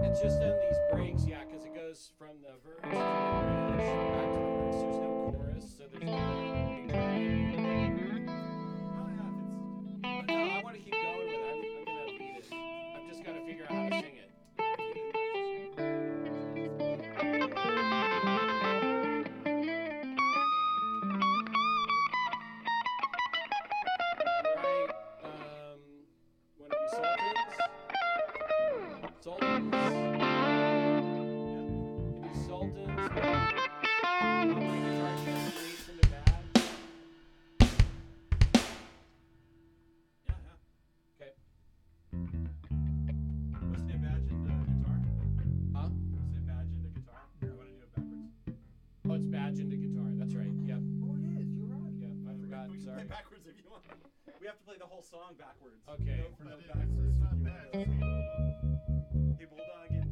It's just in these breaks, yeah, because it goes from the verse to the bridge back to the verse. There's no chorus, so there's no major. Oh yeah, if No, I want to keep going with it. I'm gonna lead it. I've just got to figure out how to sing it. Right. Want to do Sultans? Sultans. Yeah. Can do Sultans. On my guitar, translation to bad. yeah. Okay. Wasn't it badge into guitar? Huh? Wasn't it badge into guitar? I want to do it backwards. Oh, it's badge into guitar. That's right. Yep. Oh, it is. You're right. Yep. I forgot. We can Sorry. play backwards if you want. We have to play the whole song backwards. Okay. No backwards. It's not bad. Hey, hold on again.